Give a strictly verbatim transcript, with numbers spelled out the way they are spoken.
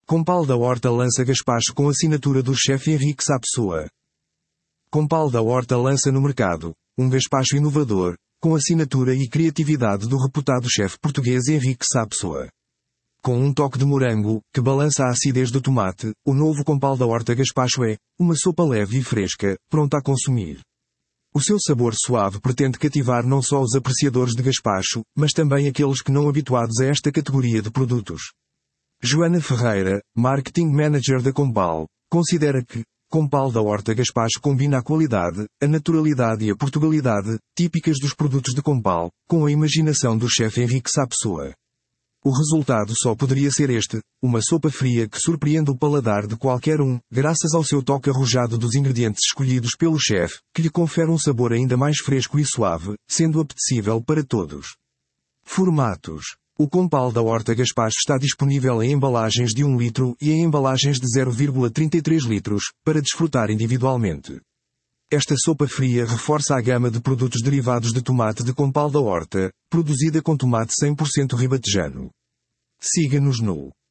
Compal da Horta lança gaspacho com assinatura do chefe Henrique Sá Pessoa. Compal da Horta lança no mercado um gaspacho inovador, com assinatura e criatividade do reputado chefe português Henrique Sá Pessoa. Com um toque de morango, que balança a acidez do tomate, o novo Compal da Horta Gaspacho é uma sopa leve e fresca, pronta a consumir. O seu sabor suave pretende cativar não só os apreciadores de gaspacho, mas também aqueles que não habituados a esta categoria de produtos. Joana Ferreira, Marketing Manager da Compal, considera que Compal da Horta Gaspacho combina a qualidade, a naturalidade e a portugalidade, típicas dos produtos de Compal, com a imaginação do chefe Henrique Sá Pessoa. O resultado só poderia ser este, uma sopa fria que surpreende o paladar de qualquer um, graças ao seu toque arrojado dos ingredientes escolhidos pelo chefe, que lhe confere um sabor ainda mais fresco e suave, sendo apetecível para todos. Formatos. O Compal da Horta Gaspacho está disponível em embalagens de um litro e em embalagens de zero vírgula trinta e três litros, para desfrutar individualmente. Esta sopa fria reforça a gama de produtos derivados de tomate de Compal da Horta, produzida com tomate cem por cento ribatejano. Siga-nos no